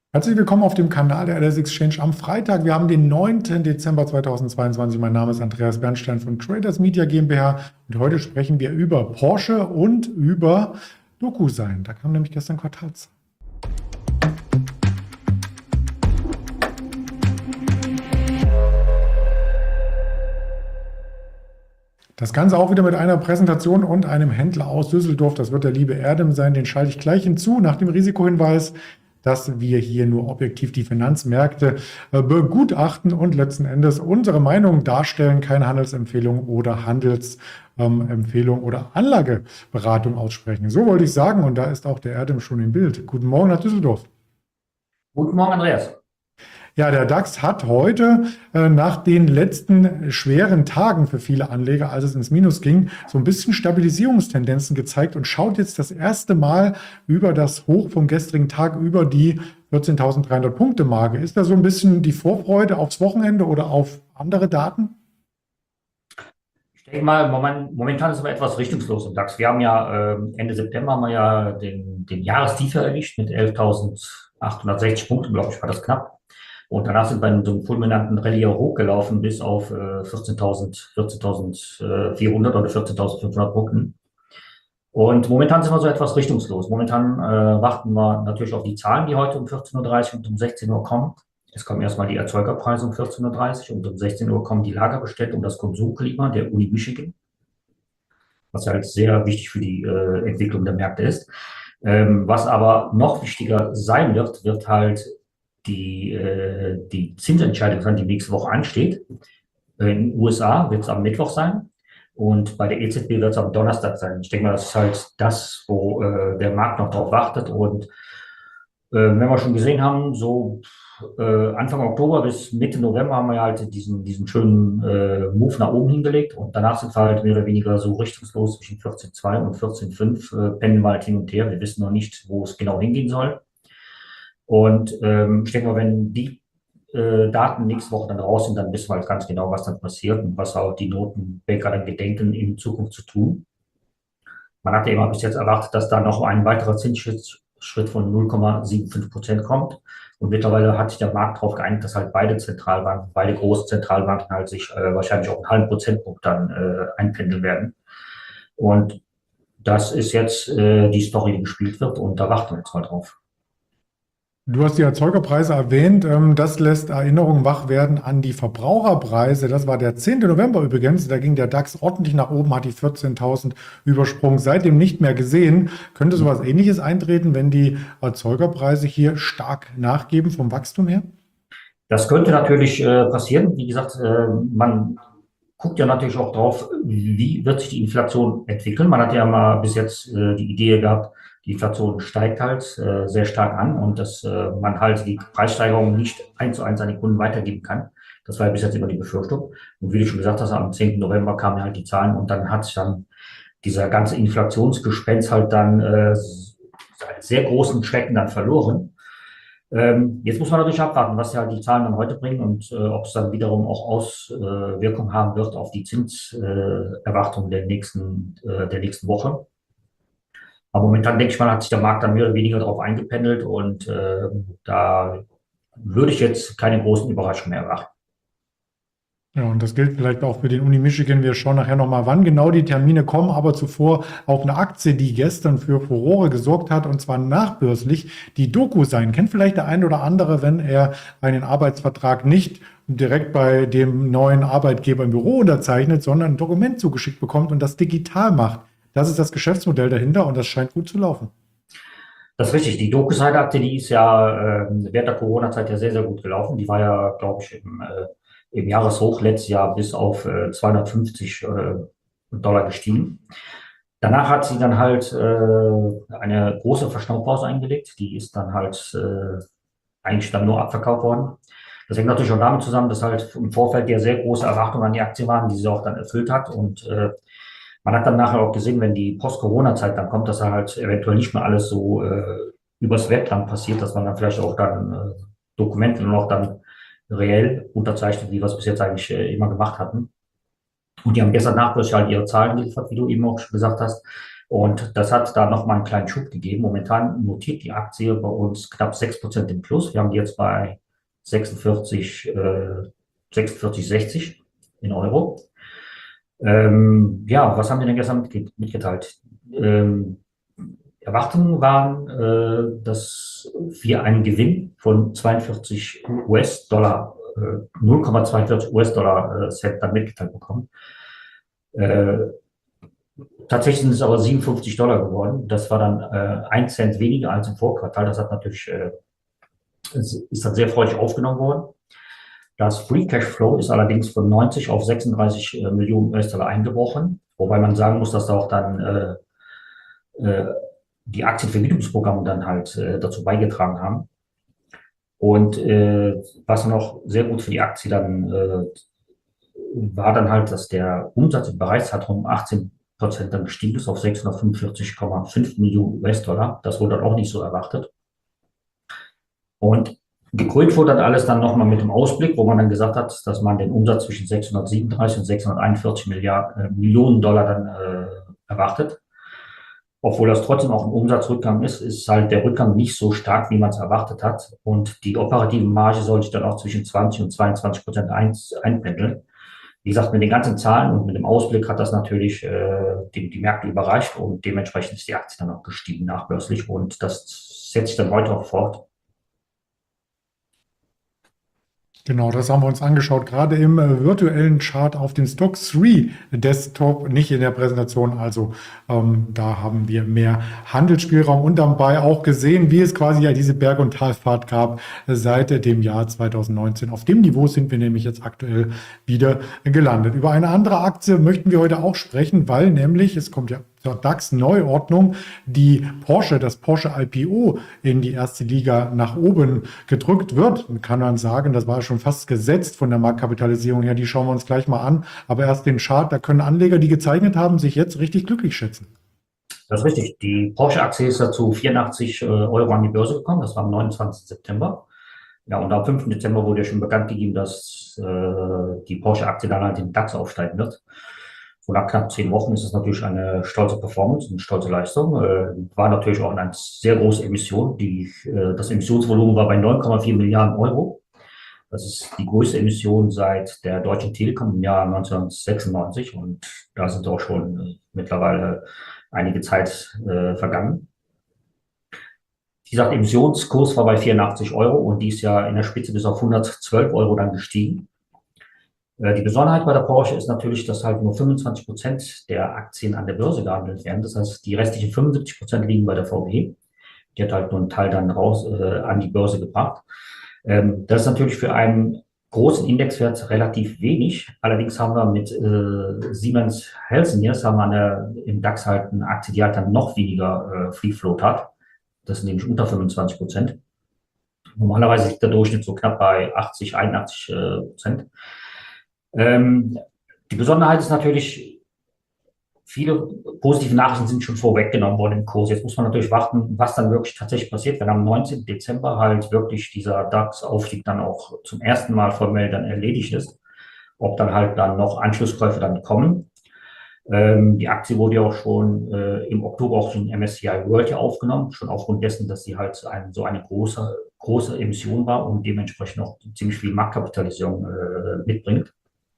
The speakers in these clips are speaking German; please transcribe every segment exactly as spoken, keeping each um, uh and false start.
Herzlich willkommen auf dem Kanal der L S Exchange am Freitag. Wir haben den neunten Dezember zweitausendzweiundzwanzig. Mein Name ist Andreas Bernstein von Traders Media GmbH und heute sprechen wir über Porsche und über DocuSign. Da kam nämlich gestern Quartalszahlen. Das Ganze auch wieder mit einer Präsentation und einem Händler aus Düsseldorf. Das wird der liebe Erdem sein. Den schalte ich gleich hinzu nach dem Risikohinweis, dass wir hier nur objektiv die Finanzmärkte äh, begutachten und letzten Endes unsere Meinung darstellen, keine Handelsempfehlung oder Handelsempfehlung ähm, oder Anlageberatung aussprechen. So wollte ich sagen, und da ist auch der Erdem schon im Bild. Guten Morgen nach Düsseldorf. Guten Morgen, Andreas. Ja, der DAX hat heute äh, nach den letzten schweren Tagen für viele Anleger, als es ins Minus ging, so ein bisschen Stabilisierungstendenzen gezeigt und schaut jetzt das erste Mal über das Hoch vom gestrigen Tag über die vierzehntausenddreihundert Punkte Marke. Ist da so ein bisschen die Vorfreude aufs Wochenende oder auf andere Daten? Ich denke mal, moment, momentan ist aber etwas richtungslos im DAX. Wir haben ja ähm, Ende September haben wir ja den, den Jahrestief erwischt mit elftausendachthundertsechzig Punkten, glaube ich, war das knapp. Und danach sind wir in so einem fulminanten Rallye hochgelaufen bis auf äh, vierzehntausend, vierzehntausendvierhundert oder vierzehntausendfünfhundert Punkten. Und momentan sind wir so etwas richtungslos. Momentan äh, warten wir natürlich auf die Zahlen, die heute um vierzehn Uhr dreißig und um sechzehn Uhr kommen. Es kommen erstmal die Erzeugerpreise um vierzehn Uhr dreißig und um sechzehn Uhr kommen die Lagerbestellungen und das Konsumklima der Uni Michigan, was halt sehr wichtig für die äh, Entwicklung der Märkte ist. Ähm, was aber noch wichtiger sein wird, wird halt die, äh, die Zinsentscheidung sein, die nächste Woche ansteht. In den U S A wird es am Mittwoch sein und bei der E Z B wird es am Donnerstag sein. Ich denke mal, das ist halt das, wo äh, der Markt noch drauf wartet. Und äh, wenn wir schon gesehen haben, so äh, Anfang Oktober bis Mitte November haben wir ja halt diesen, diesen schönen äh, Move nach oben hingelegt und danach sind wir halt mehr oder weniger so richtungslos zwischen vierzehn Komma zwei und vierzehn Komma fünf, äh, pendeln wir halt hin und her. Wir wissen noch nicht, wo es genau hingehen soll. Und ähm, ich denke mal, wenn die äh, Daten nächste Woche dann raus sind, dann wissen wir halt ganz genau, was dann passiert und was auch die Notenbanker dann gedenken, in Zukunft zu tun. Man hatte immer bis jetzt erwartet, dass da noch ein weiterer Zinsschritt von null Komma fünfundsiebzig Prozent kommt. Und mittlerweile hat sich der Markt darauf geeinigt, dass halt beide Zentralbanken, beide großen Zentralbanken halt sich äh, wahrscheinlich auch einen halben Prozentpunkt dann äh, einpendeln werden. Und das ist jetzt äh, die Story, die gespielt wird und da warten wir jetzt mal drauf. Du hast die Erzeugerpreise erwähnt. Das lässt Erinnerungen wach werden an die Verbraucherpreise. Das war der zehnte November übrigens. Da ging der DAX ordentlich nach oben, hat die vierzehntausend übersprungen. Seitdem nicht mehr gesehen. Könnte sowas Ähnliches eintreten, wenn die Erzeugerpreise hier stark nachgeben vom Wachstum her? Das könnte natürlich äh, passieren. Wie gesagt, äh, man guckt ja natürlich auch drauf, wie wird sich die Inflation entwickeln. Man hat ja mal bis jetzt äh, die Idee gehabt, die Inflation steigt halt äh, sehr stark an und dass äh, man halt die Preissteigerung nicht eins zu eins an die Kunden weitergeben kann. Das war ja bis jetzt immer die Befürchtung. Und wie du schon gesagt hast, am zehnten November kamen halt die Zahlen und dann hat sich dann dieser ganze Inflationsgespenst halt dann äh, sehr großen Schrecken dann verloren. Ähm, jetzt muss man natürlich abwarten, was ja die Zahlen dann heute bringen und äh, ob es dann wiederum auch Auswirkungen äh, haben wird auf die Zinserwartungen der nächsten, äh, der nächsten Woche. Aber momentan denke ich mal, hat sich der Markt dann mehr oder weniger darauf eingependelt und äh, da würde ich jetzt keine großen Überraschungen mehr erwarten. Ja, und das gilt vielleicht auch für den Uni Michigan. Wir schauen nachher nochmal, wann genau die Termine kommen, aber zuvor auch eine Aktie, die gestern für Furore gesorgt hat, und zwar nachbörslich, die DocuSign. Kennt vielleicht der ein oder andere, wenn er einen Arbeitsvertrag nicht direkt bei dem neuen Arbeitgeber im Büro unterzeichnet, sondern ein Dokument zugeschickt bekommt und das digital macht. Das ist das Geschäftsmodell dahinter und das scheint gut zu laufen. Das ist richtig. Die DocuSign-Aktie, die ist ja äh, während der Corona-Zeit ja sehr, sehr gut gelaufen. Die war ja, glaube ich, im, äh, im Jahreshoch letztes Jahr bis auf äh, zweihundertfünfzig äh, Dollar gestiegen. Danach hat sie dann halt äh, eine große Verschnaufpause eingelegt. Die ist dann halt äh, eigentlich dann nur abverkauft worden. Das hängt natürlich auch damit zusammen, dass halt im Vorfeld ja sehr große Erwartungen an die Aktie waren, die sie auch dann erfüllt hat. Und äh, man hat dann nachher auch gesehen, wenn die Post-Corona-Zeit dann kommt, dass da halt eventuell nicht mehr alles so äh, übers Web dann passiert, dass man dann vielleicht auch dann äh, Dokumente nur noch dann reell unterzeichnet, wie wir es bis jetzt eigentlich äh, immer gemacht hatten. Und die haben gestern nachbörslich halt ihre Zahlen geliefert, wie du eben auch schon gesagt hast. Und das hat da nochmal einen kleinen Schub gegeben. Momentan notiert die Aktie bei uns knapp sechs Prozent im Plus. Wir haben die jetzt bei sechsundvierzig, äh, sechsundvierzig Komma sechzig in Euro. Ähm, ja, was haben wir denn gestern mitge mitgeteilt? Ähm, Erwartungen waren, äh, dass wir einen Gewinn von zweiundvierzig US-Dollar, äh, null Komma zweiundvierzig US-Dollar äh, Cent dann mitgeteilt bekommen. Äh, Tatsächlich sind es aber siebenundfünfzig Dollar geworden. Das war dann äh, ein Cent weniger als im Vorquartal. Das hat natürlich, äh, ist dann sehr freudig aufgenommen worden. Das Free Cash Flow ist allerdings von neunzig auf sechsunddreißig äh, Millionen U S-Dollar eingebrochen, wobei man sagen muss, dass da auch dann äh, äh, die Aktienvergütungsprogramme dann halt äh, dazu beigetragen haben. Und äh, was noch sehr gut für die Aktie dann äh, war dann halt, dass der Umsatz im Bereichszeitraum um achtzehn Prozent dann gestiegen ist auf sechshundertfünfundvierzig Komma fünf Millionen U S-Dollar. Das wurde dann auch nicht so erwartet. Und gekrönt wurde dann alles dann nochmal mit dem Ausblick, wo man dann gesagt hat, dass man den Umsatz zwischen sechshundertsiebenunddreißig und sechshunderteinundvierzig Milliarden, äh, Millionen Dollar dann äh, erwartet. Obwohl das trotzdem auch ein Umsatzrückgang ist, ist halt der Rückgang nicht so stark, wie man es erwartet hat. Und die operative Marge soll sich dann auch zwischen zwanzig und zweiundzwanzig Prozent ein, einpendeln. Wie gesagt, mit den ganzen Zahlen und mit dem Ausblick hat das natürlich äh, die, die Märkte überreicht und dementsprechend ist die Aktie dann auch gestiegen nachbörslich und das setzt sich dann heute auch fort. Genau, das haben wir uns angeschaut, gerade im äh, virtuellen Chart auf dem Stock drei Desktop, nicht in der Präsentation. Also ähm, da haben wir mehr Handelsspielraum und dabei auch gesehen, wie es quasi ja diese Berg- und Talfahrt gab äh, seit äh, dem Jahr zweitausendneunzehn. Auf dem Niveau sind wir nämlich jetzt aktuell wieder gelandet. Über eine andere Aktie möchten wir heute auch sprechen, weil nämlich, es kommt ja zur DAX-Neuordnung, die Porsche, das Porsche I P O in die erste Liga nach oben gedrückt wird. Man kann man sagen, das war schon fast gesetzt von der Marktkapitalisierung her. Die schauen wir uns gleich mal an. Aber erst den Chart, da können Anleger, die gezeichnet haben, sich jetzt richtig glücklich schätzen. Das ist richtig. Die Porsche-Aktie ist dazu vierundachtzig Euro an die Börse gekommen. Das war am neunundzwanzigsten September. Ja, und am fünften Dezember wurde ja schon bekannt gegeben, dass äh, die Porsche-Aktie dann halt in den DAX aufsteigen wird. So nach knapp zehn Wochen ist es natürlich eine stolze Performance, eine stolze Leistung. Äh, war natürlich auch eine sehr große Emission. Die, äh, das Emissionsvolumen war bei neun Komma vier Milliarden Euro. Das ist die größte Emission seit der Deutschen Telekom im Jahr neunzehnhundertsechsundneunzig und da sind auch schon äh, mittlerweile einige Zeit äh, vergangen. Wie gesagt, Emissionskurs war bei vierundachtzig Euro und die ist ja in der Spitze bis auf hundertzwölf Euro dann gestiegen. Die Besonderheit bei der Porsche ist natürlich, dass halt nur fünfundzwanzig Prozent der Aktien an der Börse gehandelt werden. Das heißt, die restlichen fünfundsiebzig Prozent liegen bei der V W. Die hat halt nur einen Teil dann raus äh, an die Börse gebracht. Ähm, das ist natürlich für einen großen Indexwert relativ wenig. Allerdings haben wir mit äh, Siemens Healthineers haben wir an der, im DAX halt eine Aktie, die halt dann noch weniger äh, Free Float hat. Das sind nämlich unter fünfundzwanzig Prozent. Normalerweise liegt der Durchschnitt so knapp bei achtzig, einundachtzig Prozent. Ähm, die Besonderheit ist natürlich, viele positive Nachrichten sind schon vorweggenommen worden im Kurs. Jetzt muss man natürlich warten, was dann wirklich tatsächlich passiert, wenn am neunzehnten Dezember halt wirklich dieser DAX-Aufstieg dann auch zum ersten Mal formell dann erledigt ist. Ob dann halt dann noch Anschlusskäufe dann kommen. Ähm, die Aktie wurde ja auch schon äh, im Oktober auch in M S C I World ja aufgenommen, schon aufgrund dessen, dass sie halt ein, so eine große, große Emission war und dementsprechend auch ziemlich viel Marktkapitalisierung äh, mitbringt.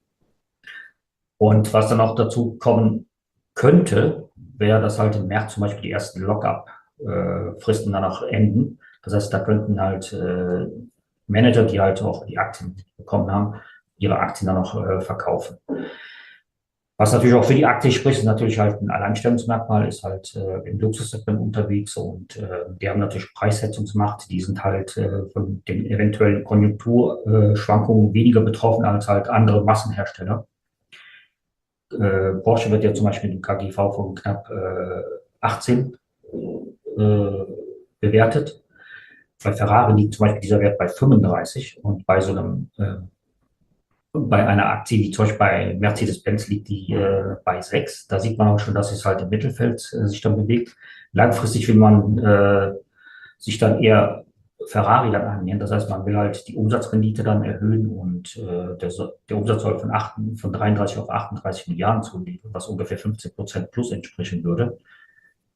Und was dann auch dazu kommen könnte, wäre, dass halt im März zum Beispiel die ersten Lock-up-Fristen dann auch enden. Das heißt, da könnten halt äh, Manager, die halt auch die Aktien bekommen haben, ihre Aktien dann auch äh, verkaufen. Was natürlich auch für die Aktie spricht, ist natürlich halt ein Alleinstellungsmerkmal, ist halt äh, im Luxussegment unterwegs und äh, die haben natürlich Preissetzungsmacht, die sind halt äh, von den eventuellen Konjunkturschwankungen weniger betroffen als halt andere Massenhersteller. Äh, Porsche wird ja zum Beispiel mit dem K G V von knapp äh, achtzehn äh, bewertet. Bei Ferrari liegt zum Beispiel dieser Wert bei fünfunddreißig und bei so einem äh, bei einer Aktie, wie zum Beispiel bei Mercedes-Benz liegt die äh, bei sechs. Da sieht man auch schon, dass es halt im Mittelfeld äh, sich dann bewegt. Langfristig will man äh, sich dann eher Ferrari dann annähern. Das heißt, man will halt die Umsatzrendite dann erhöhen und äh, der, der Umsatz soll von, acht, von dreiunddreißig auf achtunddreißig Milliarden zulegen, was ungefähr fünfzehn Prozent plus entsprechen würde.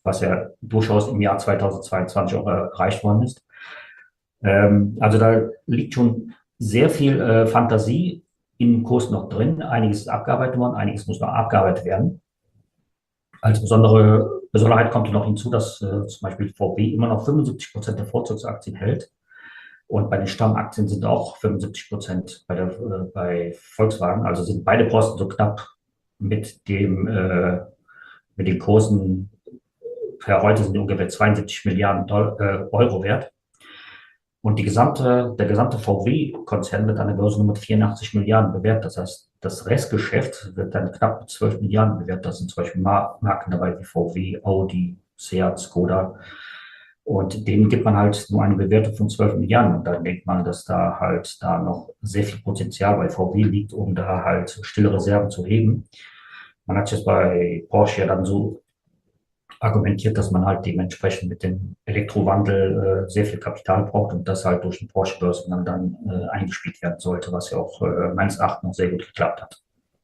was ja durchaus im Jahr zweitausendzweiundzwanzig auch erreicht worden ist. Ähm, also da liegt schon sehr viel äh, Fantasie im Kurs noch drin. Einiges ist abgearbeitet worden, einiges muss noch abgearbeitet werden. Als besondere Besonderheit kommt noch hinzu, dass äh, zum Beispiel V W immer noch fünfundsiebzig Prozent der Vorzugsaktien hält. Und bei den Stammaktien sind auch fünfundsiebzig Prozent bei, der, äh, bei Volkswagen. Also sind beide Posten so knapp mit dem äh, mit den Kursen. Per heute sind die ungefähr zweiundsiebzig Milliarden Dollar, äh, Euro wert. Und die gesamte, der gesamte V W-Konzern wird an der Börse nur mit vierundachtzig Milliarden bewertet. Das heißt, das Restgeschäft wird dann knapp mit zwölf Milliarden bewertet. Das sind zum Beispiel Marken dabei wie V W, Audi, Seat, Skoda. Und denen gibt man halt nur eine Bewertung von zwölf Milliarden. Und dann denkt man, dass da halt da noch sehr viel Potenzial bei V W liegt, um da halt stille Reserven zu heben. Man hat jetzt bei Porsche ja dann so argumentiert, dass man halt dementsprechend mit dem Elektrowandel äh, sehr viel Kapital braucht und das halt durch den Porsche-Börsen dann, dann äh, eingespielt werden sollte, was ja auch äh, meines Erachtens noch sehr gut geklappt hat.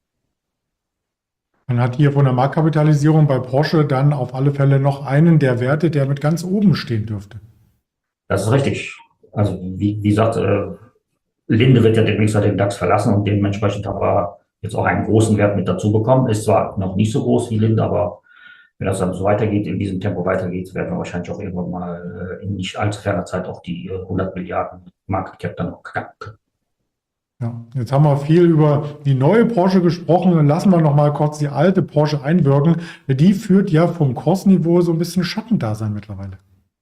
Man hat hier von der Marktkapitalisierung bei Porsche dann auf alle Fälle noch einen der Werte, der mit ganz oben stehen dürfte. Das ist richtig. Also wie, wie gesagt, äh, Linde wird ja demnächst den DAX verlassen und dementsprechend haben wir jetzt auch einen großen Wert mit dazu bekommen. Ist zwar noch nicht so groß wie Linde, aber wenn das dann so weitergeht, in diesem Tempo weitergeht, werden wir wahrscheinlich auch irgendwann mal in nicht allzu ferner Zeit auch die hundert Milliarden Market Cap dann auch knacken können. Ja, jetzt haben wir viel über die neue Porsche gesprochen. Lassen wir noch mal kurz die alte Porsche einwirken. Die führt ja vom Kursniveau so ein bisschen Schattendasein mittlerweile.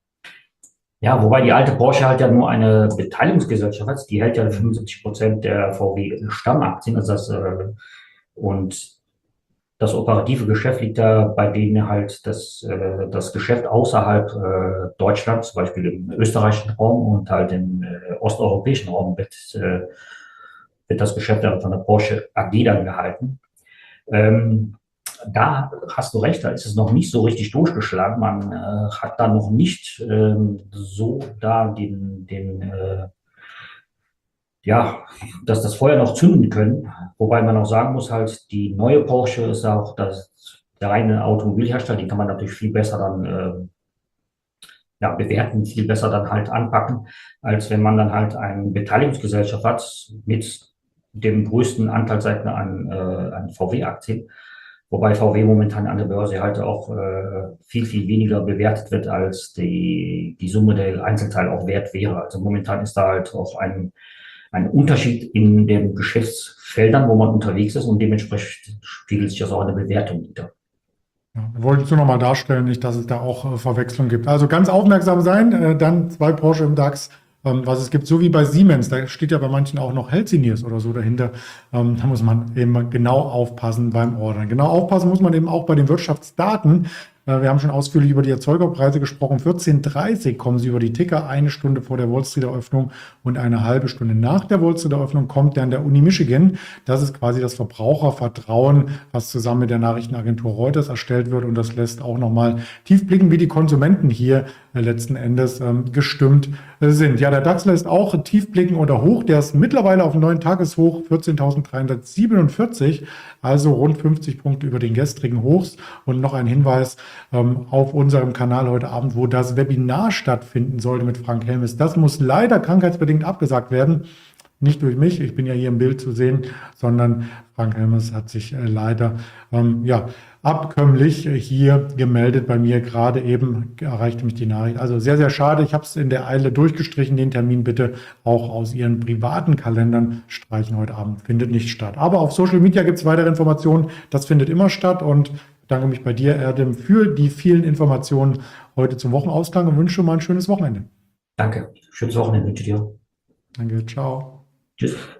Ja, wobei die alte Porsche halt ja nur eine Beteiligungsgesellschaft hat. Die hält ja fünfundsiebzig Prozent der V W-Stammaktien. Also das, äh, und das operative Geschäft liegt da bei denen halt das, äh, das Geschäft außerhalb äh, Deutschlands, zum Beispiel im österreichischen Raum und halt im äh, osteuropäischen Raum wird, äh, wird das Geschäft dann von der Porsche A G dann gehalten. Ähm, da hast du recht, da ist es noch nicht so richtig durchgeschlagen. Man äh, hat da noch nicht ähm, so da den, den äh, ja, dass das Feuer noch zünden können. Wobei man auch sagen muss, halt, die neue Porsche ist auch das, der reine Automobilhersteller, den kann man natürlich viel besser dann äh, ja, bewerten, viel besser dann halt anpacken, als wenn man dann halt eine Beteiligungsgesellschaft hat mit dem größten Anteilseigner an, äh, an V W-Aktien. Wobei V W momentan an der Börse halt auch äh, viel, viel weniger bewertet wird, als die, die Summe der Einzelteile auch wert wäre. Also momentan ist da halt auch ein ein Unterschied in den Geschäftsfeldern, wo man unterwegs ist und dementsprechend spiegelt sich das auch in der Bewertung wieder. Ja, wolltest du nochmal darstellen, nicht, dass es da auch äh, Verwechslung gibt. Also ganz aufmerksam sein, äh, dann zwei Porsche im DAX, ähm, was es gibt, so wie bei Siemens, da steht ja bei manchen auch noch Healthineers oder so dahinter. Ähm, da muss man eben genau aufpassen beim Ordern. Genau aufpassen muss man eben auch bei den Wirtschaftsdaten. Wir haben schon ausführlich über die Erzeugerpreise gesprochen. vierzehn Uhr dreißig kommen sie über die Ticker, eine Stunde vor der Wall Street Eröffnung und eine halbe Stunde nach der Wall Street Eröffnung kommt dann der Uni Michigan. Das ist quasi das Verbrauchervertrauen, was zusammen mit der Nachrichtenagentur Reuters erstellt wird und das lässt auch nochmal tief blicken, wie die Konsumenten hier letzten Endes ähm, gestimmt sind. Ja, der DAX lässt auch tief blicken oder hoch. Der ist mittlerweile auf dem neuen Tageshoch vierzehntausenddreihundertsiebenundvierzig, also rund fünfzig Punkte über den gestrigen Hochs. Und noch ein Hinweis ähm, auf unserem Kanal heute Abend, wo das Webinar stattfinden sollte mit Frank Helmes. Das muss leider krankheitsbedingt abgesagt werden. Nicht durch mich, ich bin ja hier im Bild zu sehen, sondern Frank Helmes hat sich äh, leider ähm, ja, abkömmlich hier gemeldet bei mir. Gerade eben erreichte mich die Nachricht. Also sehr, sehr schade. Ich habe es in der Eile durchgestrichen. Den Termin bitte auch aus Ihren privaten Kalendern streichen. Heute Abend findet nicht statt. Aber auf Social Media gibt es weitere Informationen. Das findet immer statt. Und ich bedanke mich bei dir, Erdem, für die vielen Informationen heute zum Wochenausgang und wünsche mal ein schönes Wochenende. Danke. Schönes Wochenende wünsche ich dir. Danke. Ciao. Tschüss.